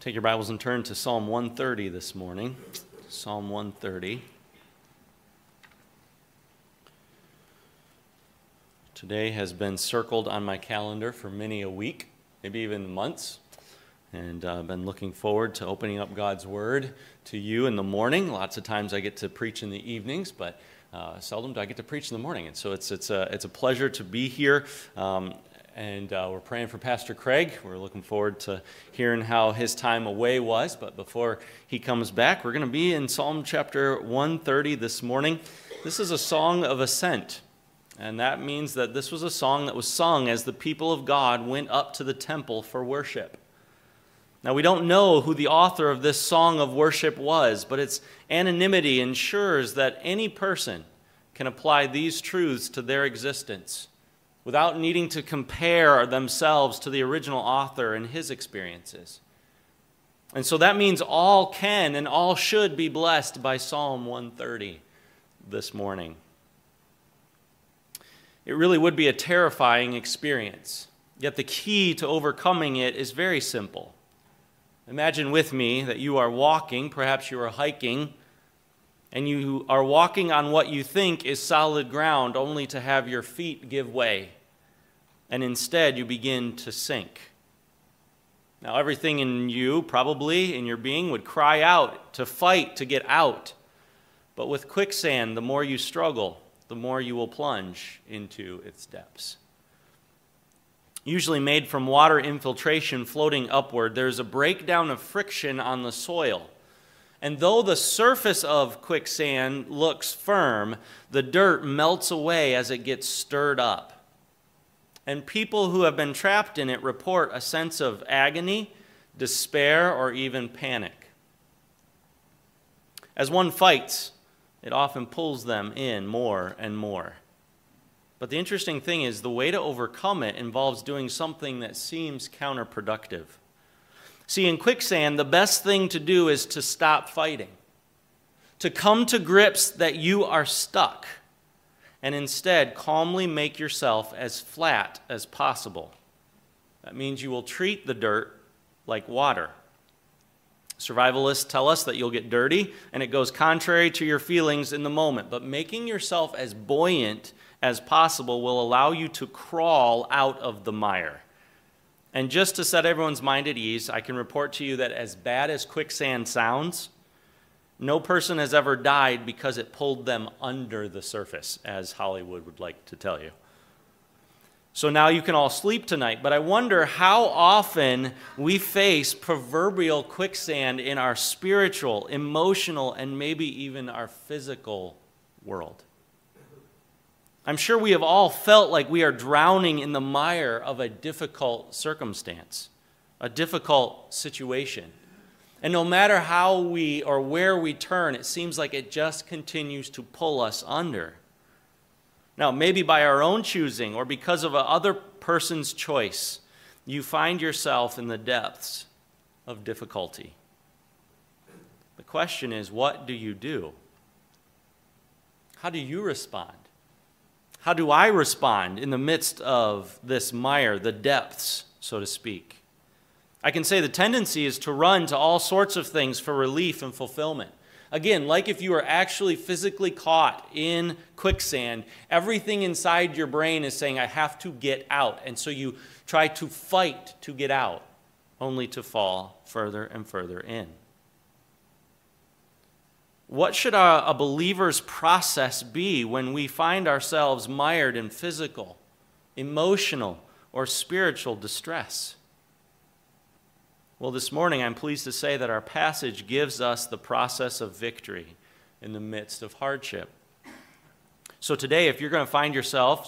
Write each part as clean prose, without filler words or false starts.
Take your Bibles and turn to Psalm 130 this morning. Psalm 130. Today has been circled on my calendar for many a week, maybe even months. And I've been looking forward to opening up God's Word to you in the morning. Lots of times I get to preach in the evenings, but seldom do I get to preach in the morning. And so it's a pleasure to be here. And we're praying for Pastor Craig. We're looking forward to hearing how his time away was. But before he comes back, we're going to be in Psalm chapter 130 this morning. This is a song of ascent. And that means that this was a song that was sung as the people of God went up to the temple for worship. Now, we don't know who the author of this song of worship was, but its anonymity ensures that any person can apply these truths to their existence without needing to compare themselves to the original author and his experiences. And so that means all can and all should be blessed by Psalm 130 this morning. It really would be a terrifying experience, yet the key to overcoming it is very simple. Imagine with me that you are walking, perhaps you are hiking, and you are walking on what you think is solid ground only to have your feet give way, and instead you begin to sink. Now, everything in you, probably in your being, would cry out to fight to get out. But with quicksand, the more you struggle, the more you will plunge into its depths. Usually made from water infiltration floating upward, there's a breakdown of friction on the soil. And though the surface of quicksand looks firm, the dirt melts away as it gets stirred up. And people who have been trapped in it report a sense of agony, despair, or even panic. As one fights, it often pulls them in more and more. But the interesting thing is the way to overcome it involves doing something that seems counterproductive. See, in quicksand, the best thing to do is to stop fighting, to come to grips that you are stuck, and instead calmly make yourself as flat as possible. That means you will treat the dirt like water. Survivalists tell us that you'll get dirty, and it goes contrary to your feelings in the moment. But making yourself as buoyant as possible will allow you to crawl out of the mire. And just to set everyone's mind at ease, I can report to you that as bad as quicksand sounds, no person has ever died because it pulled them under the surface, as Hollywood would like to tell you. So now you can all sleep tonight, but I wonder how often we face proverbial quicksand in our spiritual, emotional, and maybe even our physical world. I'm sure we have all felt like we are drowning in the mire of a difficult circumstance, a difficult situation. And no matter how we or where we turn, it seems like it just continues to pull us under. Now, maybe by our own choosing or because of another person's choice, you find yourself in the depths of difficulty. The question is, what do you do? How do you respond? How do I respond in the midst of this mire, the depths, so to speak? I can say the tendency is to run to all sorts of things for relief and fulfillment. Again, like if you were actually physically caught in quicksand, everything inside your brain is saying, I have to get out. And so you try to fight to get out, only to fall further and further in. What should a believer's process be when we find ourselves mired in physical, emotional, or spiritual distress? Well, this morning I'm pleased to say that our passage gives us the process of victory in the midst of hardship. So today, if you find yourself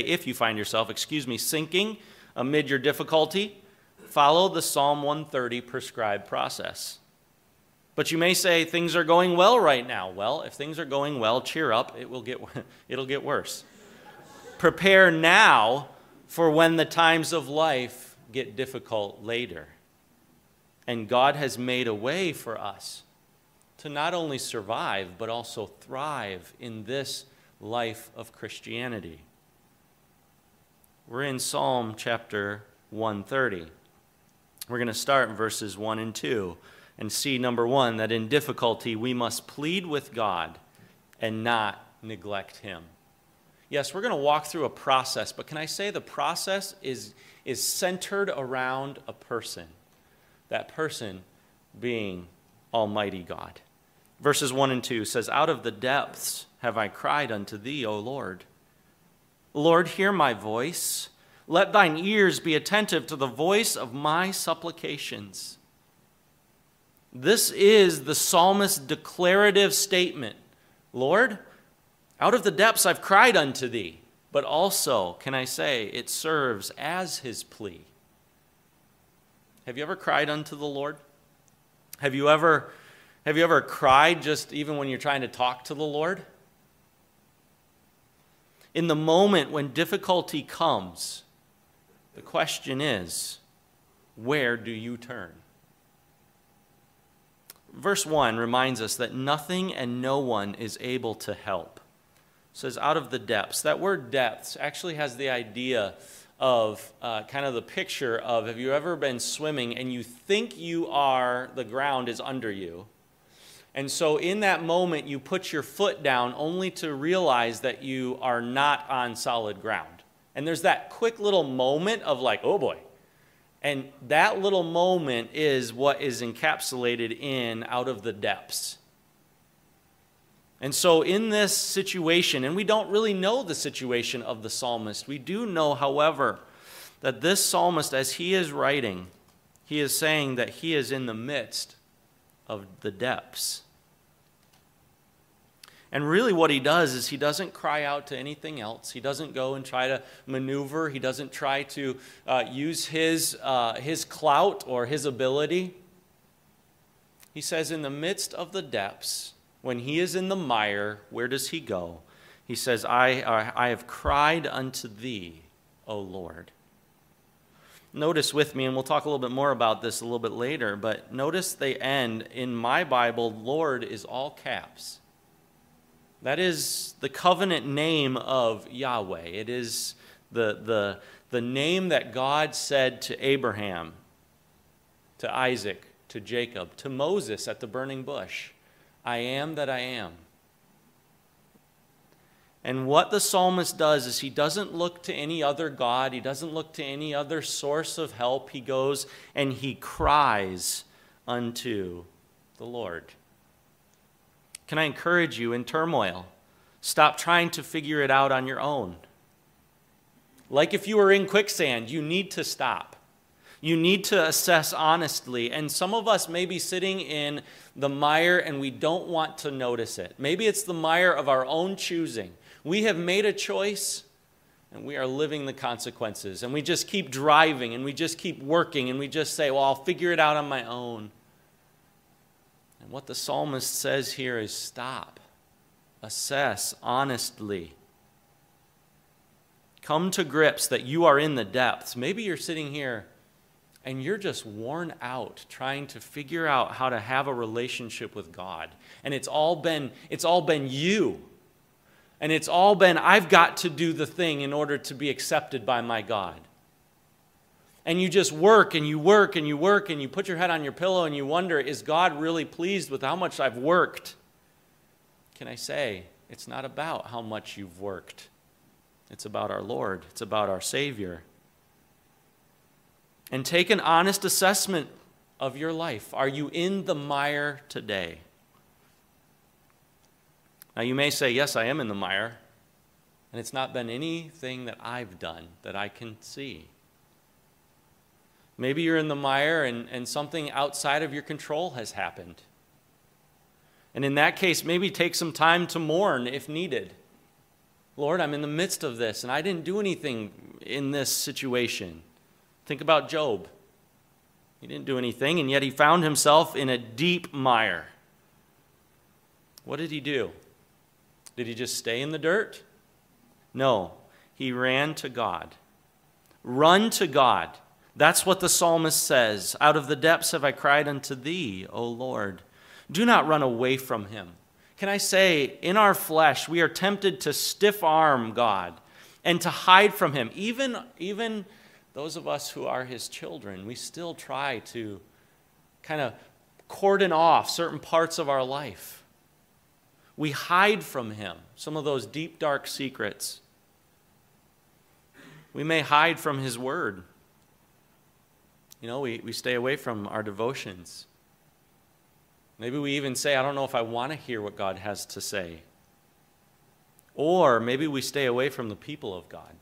sinking amid your difficulty, follow the Psalm 130 prescribed process. But you may say, things are going well right now. Well, if things are going well, cheer up. It'll get worse. Prepare now for when the times of life get difficult later. And God has made a way for us to not only survive, but also thrive in this life of Christianity. We're in Psalm chapter 130. We're going to start in verses 1 and 2 and see, number one, that in difficulty we must plead with God and not neglect him. Yes, we're going to walk through a process, but can I say the process is centered around a person, that person being Almighty God. Verses 1 and 2 says, "Out of the depths have I cried unto thee, O Lord. Lord, hear my voice. Let thine ears be attentive to the voice of my supplications." This is the psalmist's declarative statement. Lord, out of the depths I've cried unto thee. But also, can I say, it serves as his plea. Have you ever cried unto the Lord? Have you ever cried just even when you're trying to talk to the Lord? In the moment when difficulty comes, the question is, where do you turn? Verse 1 reminds us that nothing and no one is able to help. It says, out of the depths. That word depths actually has the idea of kind of the picture of, have you ever been swimming and you think the ground is under you? And so in that moment, you put your foot down only to realize that you are not on solid ground. And there's that quick little moment of like, oh boy. And that little moment is what is encapsulated in out of the depths. And so in this situation, and we don't really know the situation of the psalmist, we do know, however, that this psalmist, as he is writing, he is saying that he is in the midst of the depths. And really what he does is he doesn't cry out to anything else. He doesn't go and try to maneuver. He doesn't try to use his clout or his ability. He says in the midst of the depths, when he is in the mire, where does he go? He says, I have cried unto thee, O Lord. Notice with me, and we'll talk a little bit more about this a little bit later, but notice they end, in my Bible, Lord is all caps. That is the covenant name of Yahweh. It is the name that God said to Abraham, to Isaac, to Jacob, to Moses at the burning bush. I am that I am. And what the psalmist does is he doesn't look to any other God. He doesn't look to any other source of help. He goes and he cries unto the Lord. Can I encourage you in turmoil? Stop trying to figure it out on your own. Like if you were in quicksand, you need to stop. You need to assess honestly. And some of us may be sitting in the mire and we don't want to notice it. Maybe it's the mire of our own choosing. We have made a choice and we are living the consequences. And we just keep driving and we just keep working and we just say, well, I'll figure it out on my own. And what the psalmist says here is stop, assess honestly. Come to grips that you are in the depths. Maybe you're sitting here and you're just worn out trying to figure out how to have a relationship with God. And it's all been you. And it's all been, I've got to do the thing in order to be accepted by my God. And you just work and you work and you work and you put your head on your pillow and you wonder, is God really pleased with how much I've worked? Can I say, it's not about how much you've worked. It's about our Lord. It's about our Savior. And take an honest assessment of your life. Are you in the mire today? Now you may say, yes, I am in the mire. And it's not been anything that I've done that I can see. Maybe you're in the mire and something outside of your control has happened. And in that case, maybe take some time to mourn if needed. Lord, I'm in the midst of this and I didn't do anything in this situation. Think about Job. He didn't do anything and yet he found himself in a deep mire. What did he do? Did he just stay in the dirt? No, he ran to God. Run to God. That's what the psalmist says. Out of the depths have I cried unto thee, O Lord. Do not run away from him. Can I say, in our flesh, we are tempted to stiff-arm God and to hide from him, even those of us who are his children, we still try to kind of cordon off certain parts of our life. We hide from him some of those deep, dark secrets. We may hide from his word. We stay away from our devotions. Maybe we even say, I don't know if I want to hear what God has to say. Or maybe we stay away from the people of God.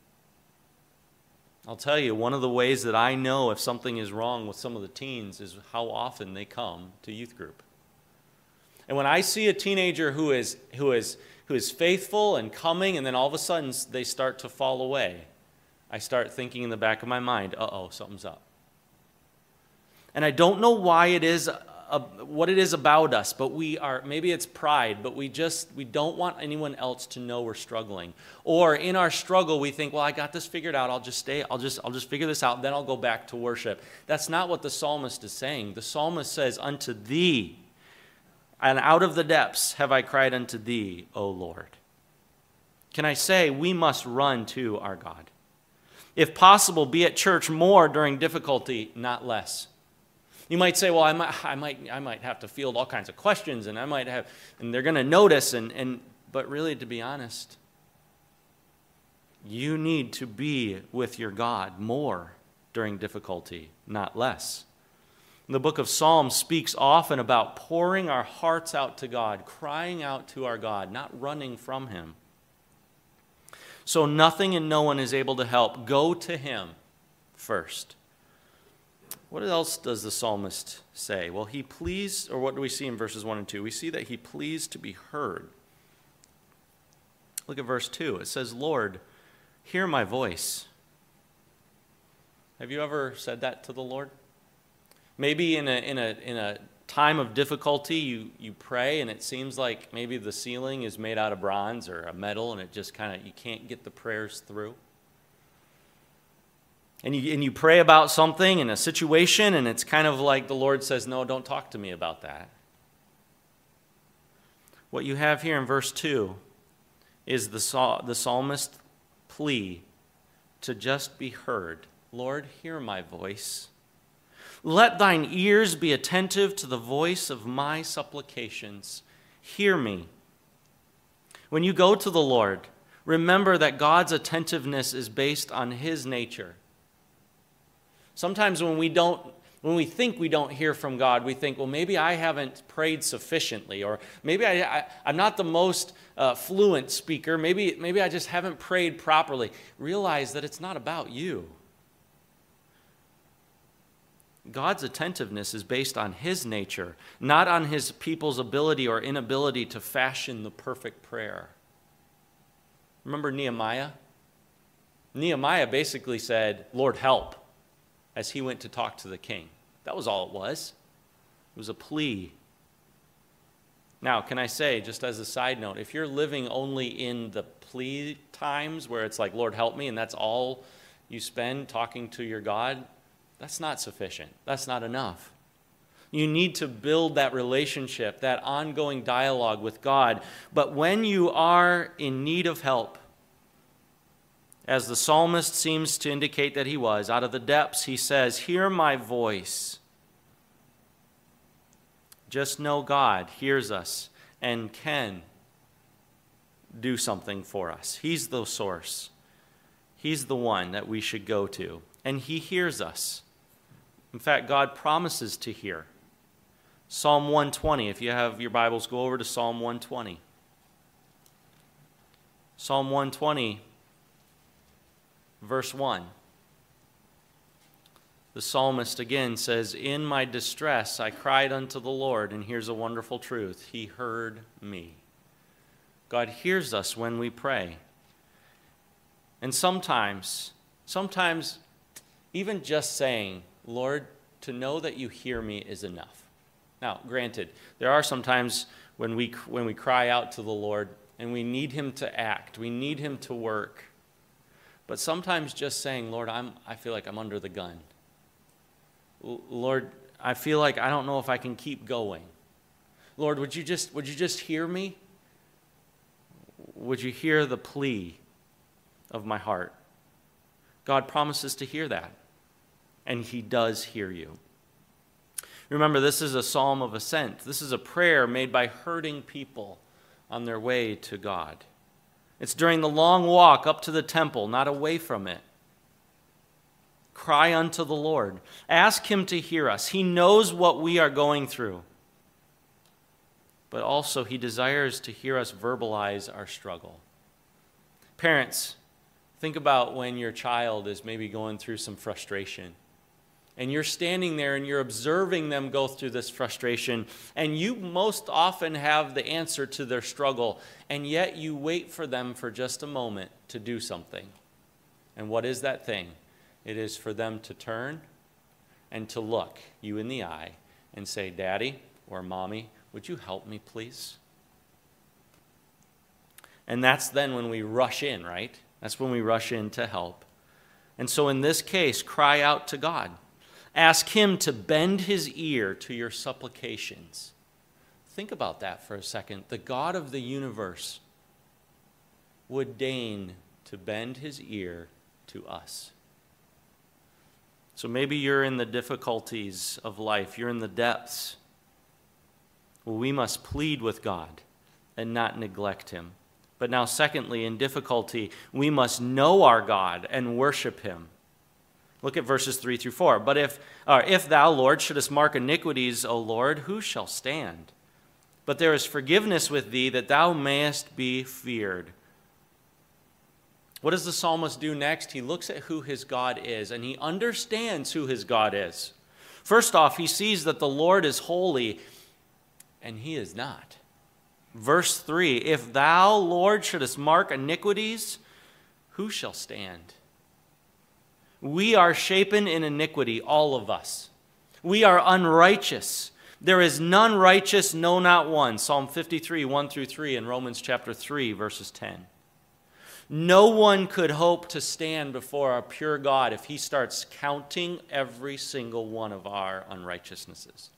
I'll tell you, one of the ways that I know if something is wrong with some of the teens is how often they come to youth group. And when I see a teenager who is faithful and coming, and then all of a sudden they start to fall away, I start thinking in the back of my mind, something's up. And I don't know why it is, what it is about us, but maybe it's pride, but we don't want anyone else to know we're struggling. Or in our struggle, we think, well, I got this figured out, I'll just figure this out, then I'll go back to worship. That's not what the psalmist is saying. The psalmist says, unto thee, and out of the depths have I cried unto thee, O Lord. Can I say, we must run to our God. If possible, be at church more during difficulty, not less. You might say, well, I might have to field all kinds of questions, and they're going to notice, but really, to be honest, you need to be with your God more during difficulty, not less. The book of Psalms speaks often about pouring our hearts out to God, crying out to our God, not running from him. So nothing and no one is able to help. Go to him first. What else does the psalmist say? Well, he pleased, or what do we see in verses 1 and 2? We see that he pleased to be heard. Look at verse 2. It says, Lord, hear my voice. Have you ever said that to the Lord? Maybe in a time of difficulty, you pray, and it seems like maybe the ceiling is made out of bronze or a metal, and it just you can't get the prayers through. And you pray about something in a situation, and it's kind of like the Lord says, no, don't talk to me about that. What you have here in verse 2 is the psalmist's plea to just be heard. Lord, hear my voice. Let thine ears be attentive to the voice of my supplications. Hear me. When you go to the Lord, remember that God's attentiveness is based on his nature. Sometimes when we think we don't hear from God, we think, well, maybe I haven't prayed sufficiently, or maybe I'm not the most fluent speaker. Maybe I just haven't prayed properly. Realize that it's not about you. God's attentiveness is based on his nature, not on his people's ability or inability to fashion the perfect prayer. Remember Nehemiah? Nehemiah basically said, Lord, help, as he went to talk to the king. That was all it was. It was a plea. Now, can I say, just as a side note, if you're living only in the plea times where it's like, Lord, help me, and that's all you spend talking to your God, that's not sufficient. That's not enough. You need to build that relationship, that ongoing dialogue with God. But when you are in need of help, as the psalmist seems to indicate that he was, out of the depths he says, hear my voice. Just know God hears us and can do something for us. He's the source. He's the one that we should go to. And he hears us. In fact, God promises to hear. Psalm 120, if you have your Bibles, go over to Psalm 120. Psalm 120, verse 1. The psalmist again says, in my distress I cried unto the Lord, and here's a wonderful truth. He heard me. God hears us when we pray. And sometimes, even just saying, Lord, to know that you hear me is enough. Now, granted, there are some times when we cry out to the Lord and we need him to act. We need him to work. But sometimes just saying, Lord, I feel like I'm under the gun. Lord, I feel like I don't know if I can keep going. Lord, would you just hear me? Would you hear the plea of my heart? God promises to hear that, and he does hear you. Remember, this is a psalm of ascent. This is a prayer made by hurting people on their way to God. It's during the long walk up to the temple, not away from it. Cry unto the Lord. Ask him to hear us. He knows what we are going through. But also, he desires to hear us verbalize our struggle. Parents, think about when your child is maybe going through some frustration. And you're standing there and you're observing them go through this frustration. And you most often have the answer to their struggle. And yet you wait for them for just a moment to do something. And what is that thing? It is for them to turn and to look you in the eye and say, Daddy or Mommy, would you help me, please? And that's then when we rush in, right? That's when we rush in to help. And so in this case, cry out to God. Ask him to bend his ear to your supplications. Think about that for a second. The God of the universe would deign to bend his ear to us. So maybe you're in the difficulties of life. You're in the depths. Well, we must plead with God and not neglect him. But now, secondly, in difficulty, we must know our God and worship him. Look at verses 3 through 4. But if thou, Lord, shouldest mark iniquities, O Lord, who shall stand? But there is forgiveness with thee, that thou mayest be feared. What does the psalmist do next? He looks at who his God is, and he understands who his God is. First off, he sees that the Lord is holy, and he is not. Verse 3, if thou, Lord, shouldest mark iniquities, who shall stand? We are shapen in iniquity, all of us. We are unrighteous. There is none righteous, no, not one. Psalm 53, 1 through 3, and Romans chapter 3, verses 10. No one could hope to stand before our pure God if he starts counting every single one of our unrighteousnesses.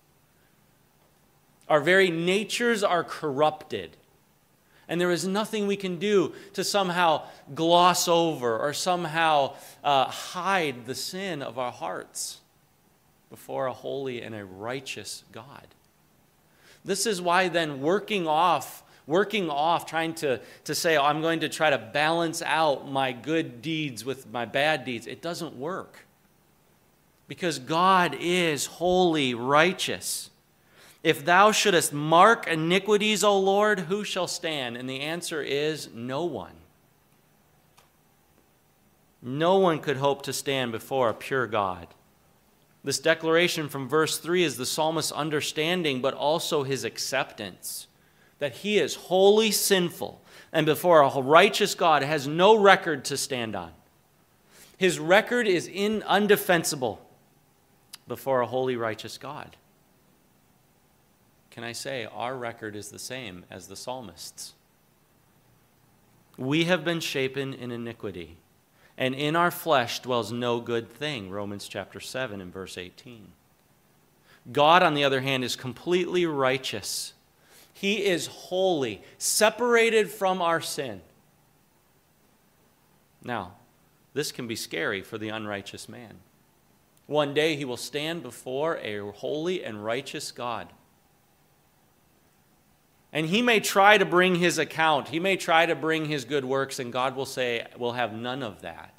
Our very natures are corrupted. And there is nothing we can do to somehow gloss over or somehow hide the sin of our hearts before a holy and a righteous God. This is why then working off, trying to say, oh, I'm going to try to balance out my good deeds with my bad deeds, it doesn't work. Because God is holy, righteous. If thou shouldest mark iniquities, O Lord, who shall stand? And the answer is no one. No one could hope to stand before a pure God. This declaration from verse 3 is the psalmist's understanding, but also his acceptance, that he is wholly sinful, and before a righteous God has no record to stand on. His record is undefensible before a holy, righteous God. Can I say our record is the same as the psalmist's? We have been shapen in iniquity, and in our flesh dwells no good thing, Romans chapter 7 and verse 18. God, on the other hand, is completely righteous. He is holy, separated from our sin. Now, this can be scary for the unrighteous man. One day he will stand before a holy and righteous God. And he may try to bring his account. He may try to bring his good works, and God will say, we'll have none of that.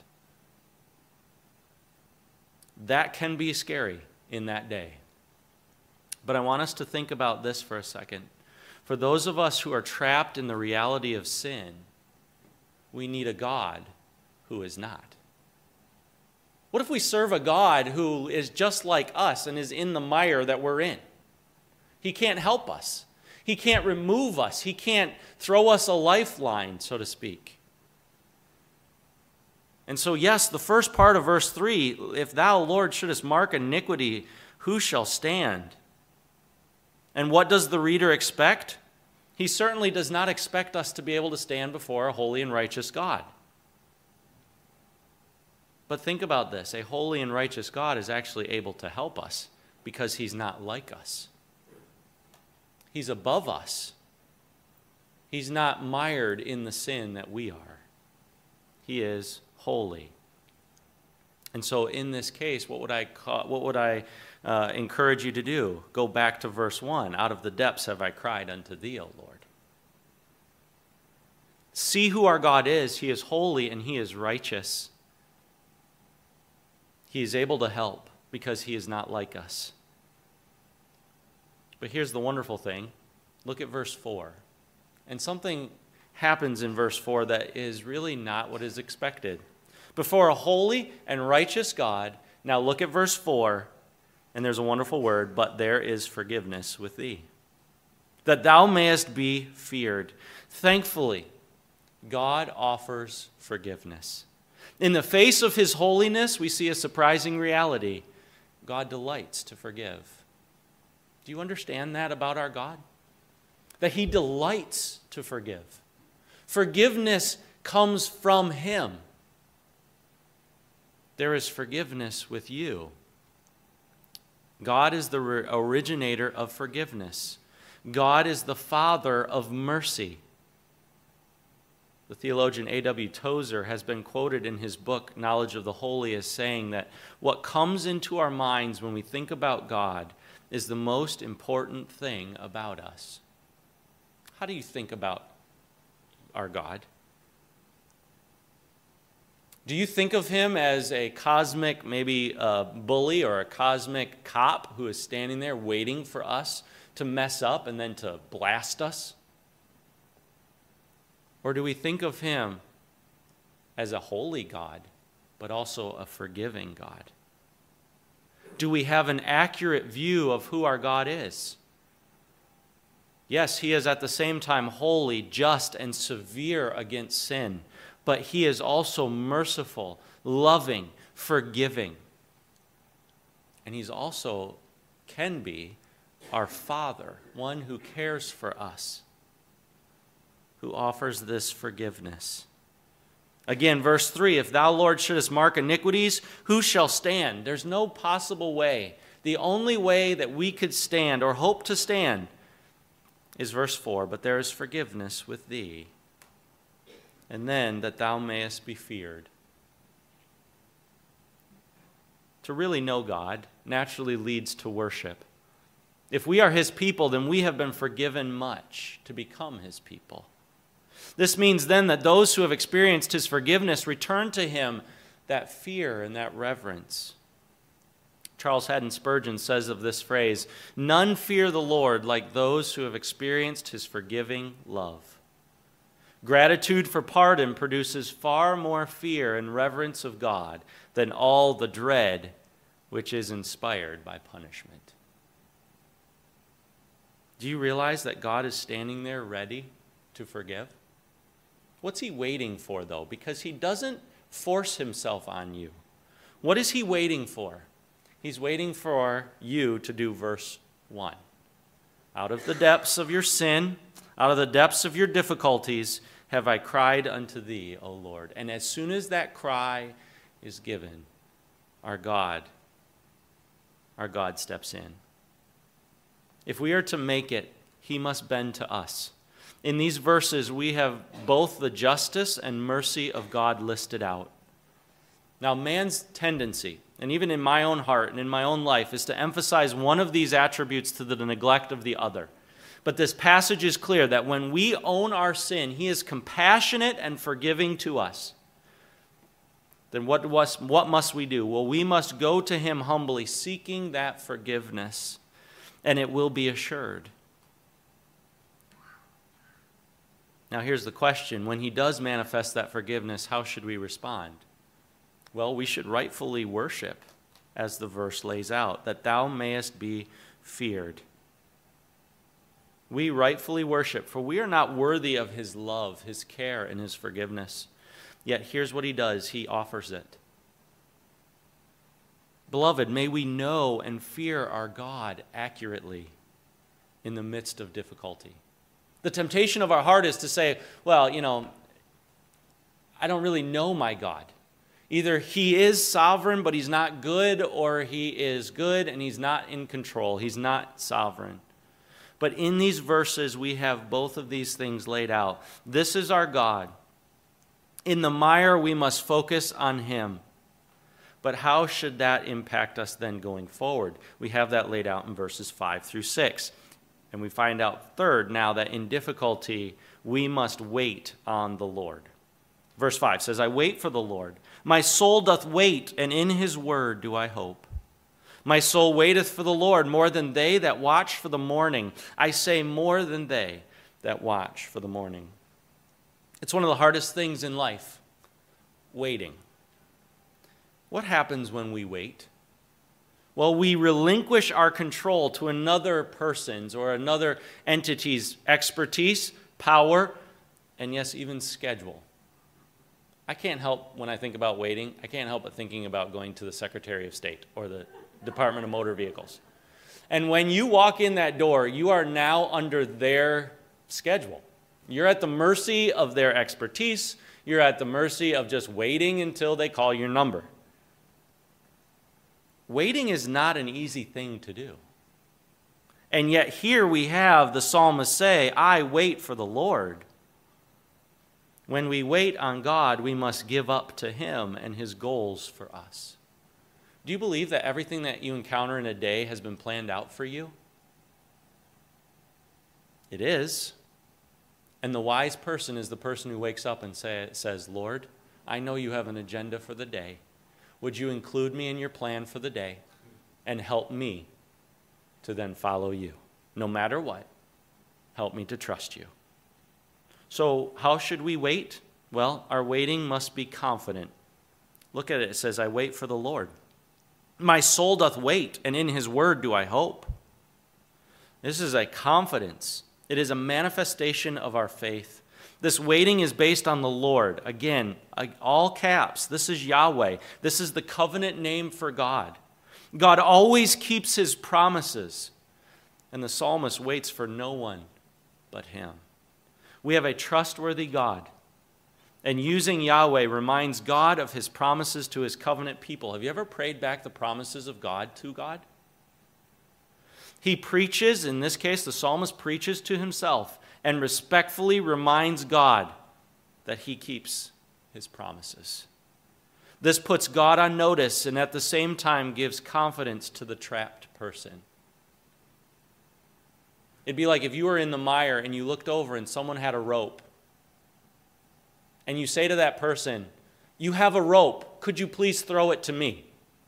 That can be scary in that day. But I want us to think about this for a second. For those of us who are trapped in the reality of sin, we need a God who is not. What if we serve a God who is just like us and is in the mire that we're in? He can't help us. He can't remove us. He can't throw us a lifeline, so to speak. And so, yes, the first part of verse 3, if thou, Lord, shouldest mark iniquity, who shall stand? And what does the reader expect? He certainly does not expect us to be able to stand before a holy and righteous God. But think about this. A holy and righteous God is actually able to help us because he's not like us. He's above us. He's not mired in the sin that we are. He is holy. And so in this case, what would I encourage you to do? Go back to verse 1. Out of the depths have I cried unto thee, O Lord. See who our God is. He is holy and he is righteous. He is able to help because he is not like us. But here's the wonderful thing. Look at verse 4. And something happens in verse 4 that is really not what is expected. Before a holy and righteous God, now look at verse 4, and there's a wonderful word, but there is forgiveness with thee, that thou mayest be feared. Thankfully, God offers forgiveness. In the face of his holiness, we see a surprising reality. God delights to forgive. Do you understand that about our God? That he delights to forgive. Forgiveness comes from him. There is forgiveness with you. God is the originator of forgiveness. God is the Father of mercy. The theologian A.W. Tozer has been quoted in his book, Knowledge of the Holy, as saying that what comes into our minds when we think about God is the most important thing about us. How do you think about our God? Do you think of him as a cosmic, maybe a bully or a cosmic cop who is standing there waiting for us to mess up and then to blast us? Or do we think of him as a holy God, but also a forgiving God? Do we have an accurate view of who our God is? Yes, he is at the same time holy, just, and severe against sin, but he is also merciful, loving, forgiving. And he's also, can be, our Father, one who cares for us, who offers this forgiveness. Again, verse 3, if thou, Lord, shouldest mark iniquities, who shall stand? There's no possible way. The only way that we could stand or hope to stand is verse 4, but there is forgiveness with thee, and then that thou mayest be feared. To really know God naturally leads to worship. If we are his people, then we have been forgiven much to become his people. This means then that those who have experienced his forgiveness return to him that fear and that reverence. Charles Haddon Spurgeon says of this phrase, none fear the Lord like those who have experienced his forgiving love. Gratitude for pardon produces far more fear and reverence of God than all the dread which is inspired by punishment. Do you realize that God is standing there ready to forgive? What's he waiting for, though? Because he doesn't force himself on you. What is he waiting for? He's waiting for you to do verse 1. Out of the depths of your sin, out of the depths of your difficulties, have I cried unto thee, O Lord. And as soon as that cry is given, our God steps in. If we are to make it, he must bend to us. In these verses, we have both the justice and mercy of God listed out. Now, man's tendency, and even in my own heart and in my own life, is to emphasize one of these attributes to the neglect of the other. But this passage is clear that when we own our sin, he is compassionate and forgiving to us. Then what must we do? Well, we must go to him humbly, seeking that forgiveness, and it will be assured. Now here's the question. When he does manifest that forgiveness, how should we respond? Well, we should rightfully worship, as the verse lays out, that thou mayest be feared. We rightfully worship, for we are not worthy of his love, his care, and his forgiveness. Yet here's what he does. He offers it. Beloved, may we know and fear our God accurately in the midst of difficulty. The temptation of our heart is to say, well, I don't really know my God. Either he is sovereign, but he's not good, or he is good and he's not in control. He's not sovereign. But in these verses, we have both of these things laid out. This is our God. In the mire, we must focus on him. But how should that impact us then going forward? We have that laid out in verses 5 through 6. And we find out third now that in difficulty we must wait on the Lord. Verse 5 says, I wait for the Lord. My soul doth wait, and in his word do I hope. My soul waiteth for the Lord more than they that watch for the morning. I say more than they that watch for the morning. It's one of the hardest things in life, waiting. What happens when we wait? Well, we relinquish our control to another person's or another entity's expertise, power, and yes, even schedule. I can't help, when I think about waiting, I can't help but thinking about going to the Secretary of State or the Department of Motor Vehicles. And when you walk in that door, you are now under their schedule. You're at the mercy of their expertise. You're at the mercy of just waiting until they call your number. Waiting is not an easy thing to do. And yet here we have the psalmist say, I wait for the Lord. When we wait on God, we must give up to him and his goals for us. Do you believe that everything that you encounter in a day has been planned out for you? It is. And the wise person is the person who wakes up and says, Lord, I know you have an agenda for the day. Would you include me in your plan for the day and help me to then follow you? No matter what, help me to trust you. So how should we wait? Well, our waiting must be confident. Look at it. It says, I wait for the Lord. My soul doth wait, and in his word do I hope. This is a confidence. It is a manifestation of our faith. This waiting is based on the Lord. Again, all caps. This is Yahweh. This is the covenant name for God. God always keeps his promises. And the psalmist waits for no one but him. We have a trustworthy God. And using Yahweh reminds God of his promises to his covenant people. Have you ever prayed back the promises of God to God? He preaches, in this case, the psalmist preaches to himself and respectfully reminds God that he keeps his promises. This puts God on notice and at the same time gives confidence to the trapped person. It'd be like if you were in the mire and you looked over and someone had a rope. And you say to that person, you have a rope. Could you please throw it to me?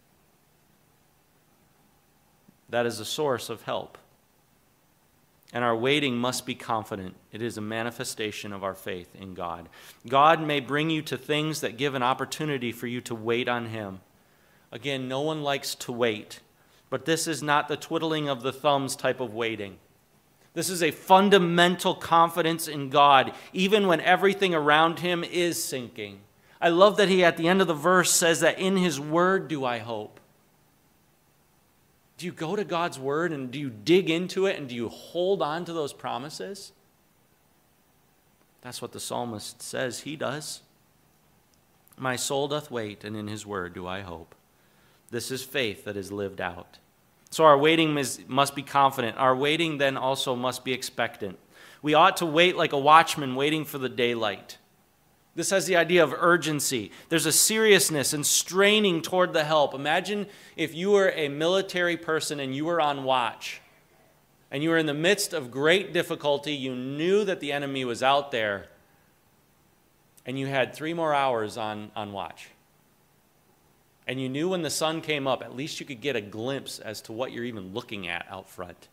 That is a source of help. And our waiting must be confident. It is a manifestation of our faith in God. God may bring you to things that give an opportunity for you to wait on him. Again, no one likes to wait. But this is not the twiddling of the thumbs type of waiting. This is a fundamental confidence in God, even when everything around him is sinking. I love that he, at the end of the verse, says that in his word do I hope. Do you go to God's word and do you dig into it and do you hold on to those promises? That's what the psalmist says he does. My soul doth wait, and in his word do I hope. This is faith that is lived out. So our waiting must be confident. Our waiting then also must be expectant. We ought to wait like a watchman waiting for the daylight. This has the idea of urgency. There's a seriousness and straining toward the help. Imagine if you were a military person and you were on watch and you were in the midst of great difficulty. You knew that the enemy was out there and you had 3 more hours on watch. And you knew when the sun came up, at least you could get a glimpse as to what you're even looking at out front.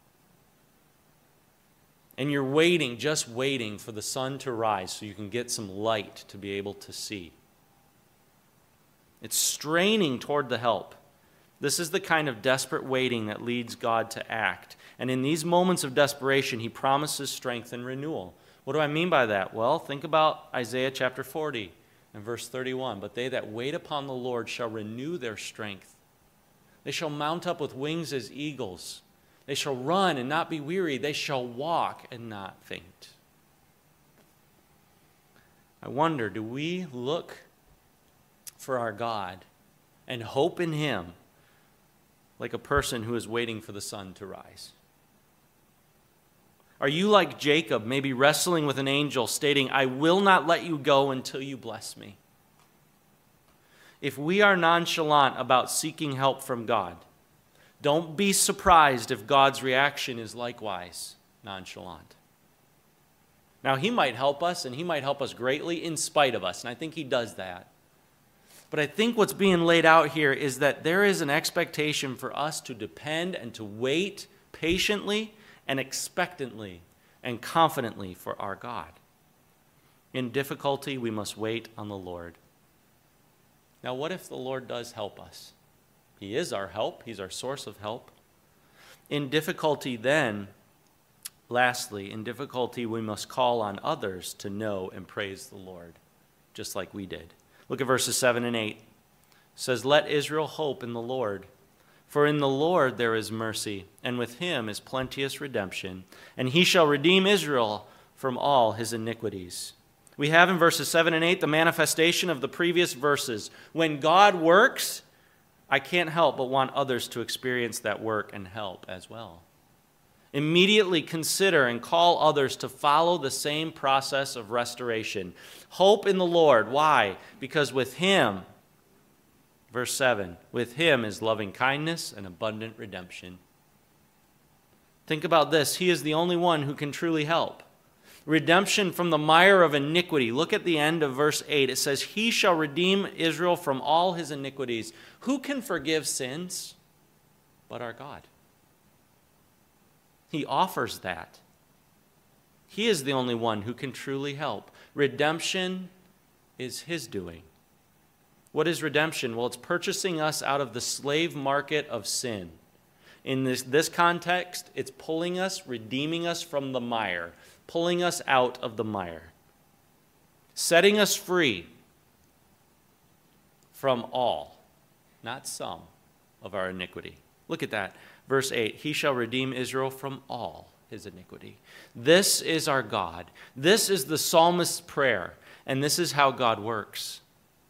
And you're waiting, just waiting for the sun to rise so you can get some light to be able to see. It's straining toward the help. This is the kind of desperate waiting that leads God to act. And in these moments of desperation, he promises strength and renewal. What do I mean by that? Well, think about Isaiah chapter 40 and verse 31. But they that wait upon the Lord shall renew their strength. They shall mount up with wings as eagles. They shall run and not be weary. They shall walk and not faint. I wonder, do we look for our God and hope in him like a person who is waiting for the sun to rise? Are you like Jacob, maybe wrestling with an angel stating, I will not let you go until you bless me? if we are nonchalant about seeking help from God, don't be surprised if God's reaction is likewise nonchalant. Now, he might help us, and he might help us greatly in spite of us, and I think he does that. But I think what's being laid out here is that there is an expectation for us to depend and to wait patiently and expectantly and confidently for our God. In difficulty, we must wait on the Lord. Now, what if the Lord does help us? He is our help. He's our source of help. In difficulty, then, lastly, in difficulty, we must call on others to know and praise the Lord, just like we did. Look at verses 7 and 8. It says, "Let Israel hope in the Lord, for in the Lord there is mercy, and with him is plenteous redemption, and he shall redeem Israel from all his iniquities." We have in verses 7 and 8 the manifestation of the previous verses. When God works, I can't help but want others to experience that work and help as well. Immediately consider and call others to follow the same process of restoration. Hope in the Lord. Why? Because with him, verse 7, with him is loving kindness and abundant redemption. Think about this. He is the only one who can truly help. Redemption from the mire of iniquity. Look at the end of verse 8. It says, "He shall redeem Israel from all his iniquities." Who can forgive sins but our God? He offers that. He is the only one who can truly help. Redemption is his doing. What is redemption? Well, it's purchasing us out of the slave market of sin. In this context, it's pulling us, redeeming us from the mire, pulling us out of the mire, setting us free from all, not some, of our iniquity. Look at that. Verse 8, "He shall redeem Israel from all his iniquity." This is our God. This is the psalmist's prayer, and this is how God works.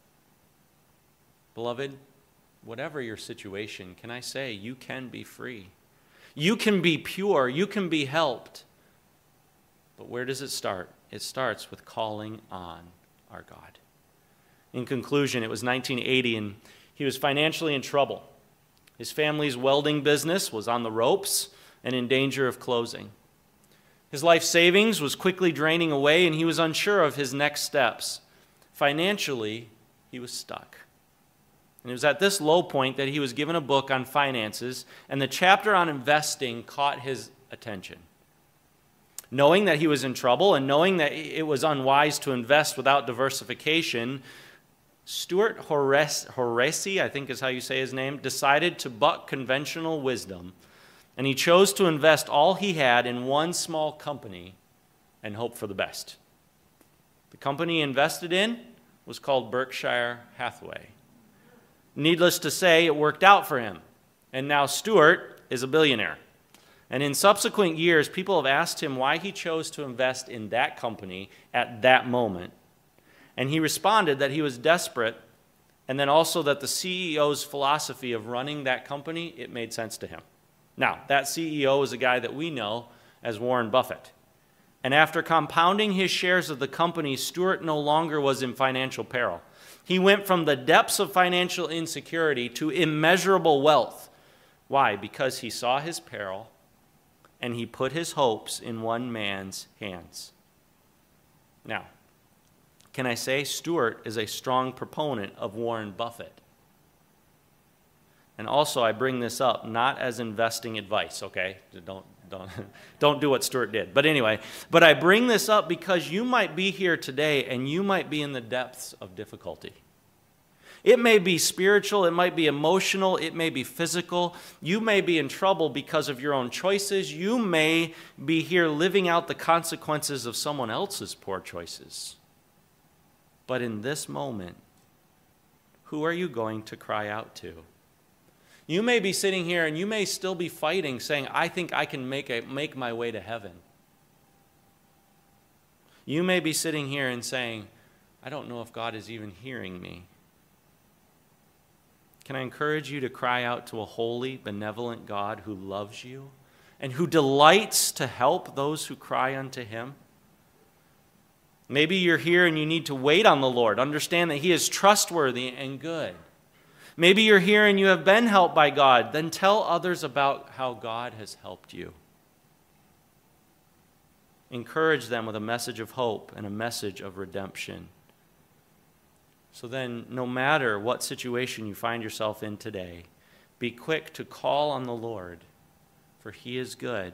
Beloved, whatever your situation, can I say you can be free? You can be pure. You can be helped. But where does it start? It starts with calling on our God. In conclusion, it was 1980, and he was financially in trouble. His family's welding business was on the ropes and in danger of closing. His life savings was quickly draining away, and he was unsure of his next steps. Financially, he was stuck. And it was at this low point that he was given a book on finances, and the chapter on investing caught his attention. Knowing that he was in trouble and knowing that it was unwise to invest without diversification, Stuart Horace, I think is how you say his name, decided to buck conventional wisdom, and he chose to invest all he had in one small company and hope for the best. The company he invested in was called Berkshire Hathaway. Needless to say, it worked out for him, and now Stuart is a billionaire. And in subsequent years, people have asked him why he chose to invest in that company at that moment. And he responded that he was desperate, and then also that the CEO's philosophy of running that company, it made sense to him. Now, that CEO is a guy that we know as Warren Buffett. And after compounding his shares of the company, Stuart no longer was in financial peril. He went from the depths of financial insecurity to immeasurable wealth. Why? Because he saw his peril, and he put his hopes in one man's hands. Now, can I say Stuart is a strong proponent of Warren Buffett? And also, I bring this up not as investing advice, okay? Don't do what Stuart did. But anyway, I bring this up because you might be here today and you might be in the depths of difficulty. It may be spiritual, it might be emotional, it may be physical. You may be in trouble because of your own choices. You may be here living out the consequences of someone else's poor choices. But in this moment, who are you going to cry out to? You may be sitting here and you may still be fighting, saying, I think I can make my way to heaven. You may be sitting here and saying, I don't know if God is even hearing me. Can I encourage you to cry out to a holy, benevolent God who loves you and who delights to help those who cry unto him? Maybe you're here and you need to wait on the Lord. Understand that he is trustworthy and good. Maybe you're here and you have been helped by God. Then tell others about how God has helped you. Encourage them with a message of hope and a message of redemption. So then, no matter what situation you find yourself in today, be quick to call on the Lord, for he is good.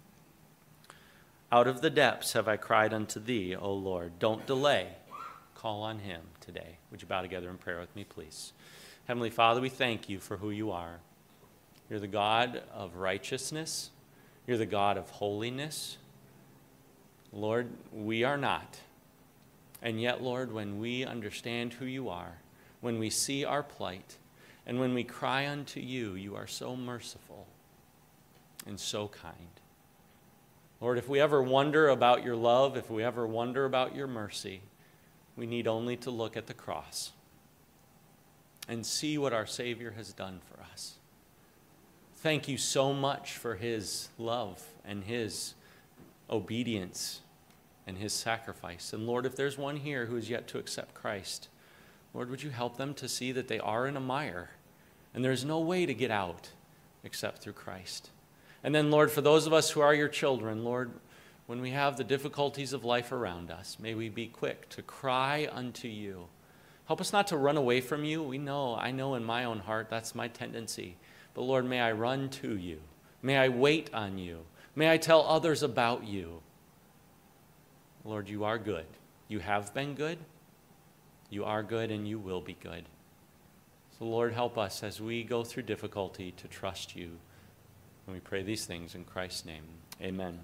Out of the depths have I cried unto thee, O Lord. Don't delay. Call on him today. Would you bow together in prayer with me, please? Heavenly Father, we thank you for who you are. You're the God of righteousness. You're the God of holiness. Lord, we are not. And yet, Lord, when we understand who you are, when we see our plight, and when we cry unto you, you are so merciful and so kind. Lord, if we ever wonder about your love, if we ever wonder about your mercy, we need only to look at the cross and see what our Savior has done for us. Thank you so much for his love and his obedience and his sacrifice. And Lord, if there's one here who is yet to accept Christ, Lord, would you help them to see that they are in a mire and there's no way to get out except through Christ. And then, Lord, for those of us who are your children, Lord, when we have the difficulties of life around us, may we be quick to cry unto you. Help us not to run away from you. I know in my own heart that's my tendency. But Lord, may I run to you. May I wait on you. May I tell others about you. Lord, you are good. You have been good. You are good and you will be good. So Lord, help us as we go through difficulty to trust you. And we pray these things in Christ's name. Amen.